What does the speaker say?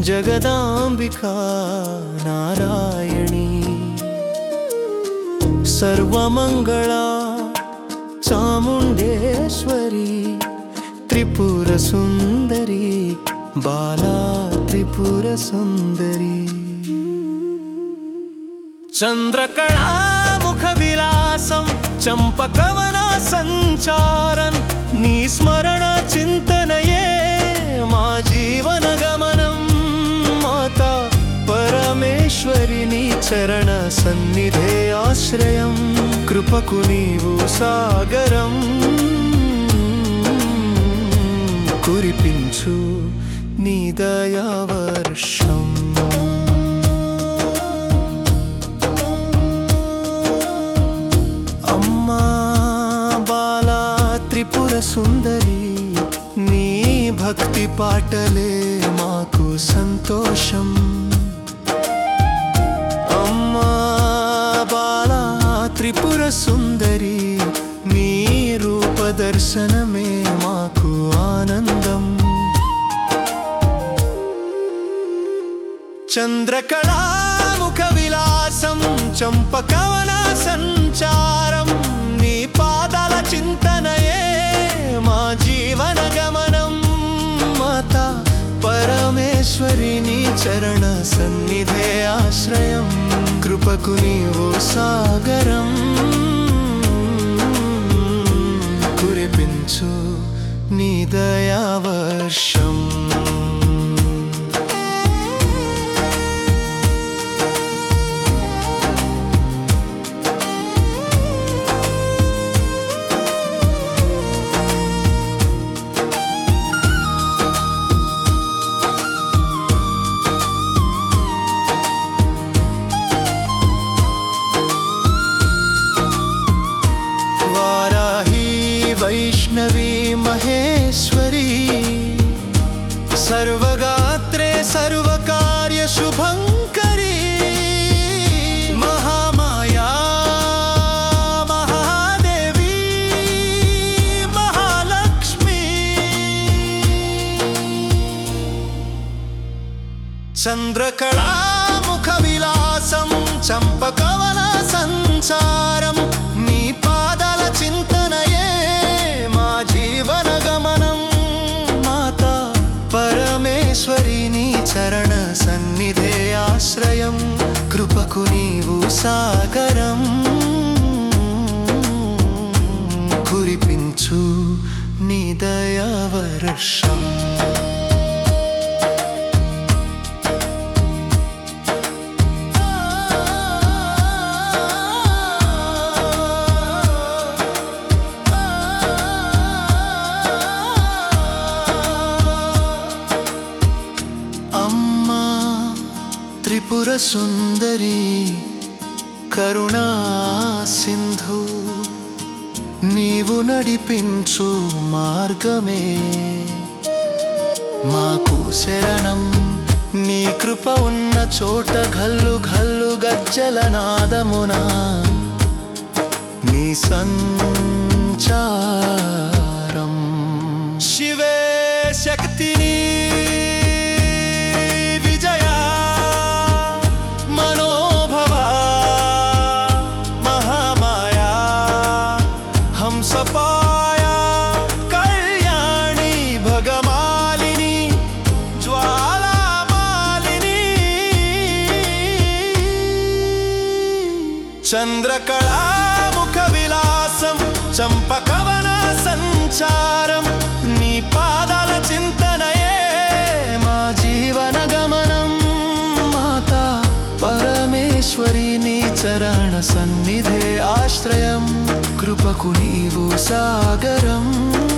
जगदांबिका नारायणी सर्वमंगला चामुंडेश्वरी त्रिपुर सुंदरी बाला त्रिपुर सुंदरी चंद्रकला मुख विलासं चंपकवना संचारन नी स्मरण चिंतनये मा जीवन गमनं माता परमेश्वरी नी चरण सन्निधे आश्रयं कृपकु नीवु सागरं कुरिपिंचु नी दयावर्षं त्रिपुर सुंदरी नी भक्ति पाटले माकु संतोषम अम्मा बाला त्रिपुर सुंदरी नी रूप दर्शनमे माकु आनंदम चंद्रकला मुख विलासं चंपकवना संचारम नी पादाల చింతనయే మా జీవన గమనం మాతా పరమేశ్వరి నీ చరణ సన్నిధే ఆశ్రయం కృపకు నీవు సాగరం కురిపించు నీ దయావర్షం वैष्णवी महेश्वरी सर्वगात्रे सर्वकार्य शुभंकरी महामाया महादेवी महालक्ष्मी चंद्रकला मुख विलासं चंपकवन संचारम नी पादाల చింతనయే జీవన గమనం మాతా పరమేశ్వరి నీ చరణ సన్నిధే ఆశ్రయం కృపకు నీవు సాగరం కురిపించు నీ దయావర్షం त्रिपुर सुंदरी करुणा सिंधु नीवु नडिपिंचु मार्गमे माकु शरणं नी कृप उन्न चोट घल्लु घल्लु गज्जल नादमुना नी संचारं शिवे शक्तिनी सपाया कल्याणी भगमालिनी ज्वाला मालिनी चंद्रकला मुख विलासं चंपकवन संचारम नी पादाల చింతనయే మా జీవన గమనం మాతా పరమేశ్వరి నీ చరణ సన్నిధే ఆశ్రయం కృపకు నీవు సాగరం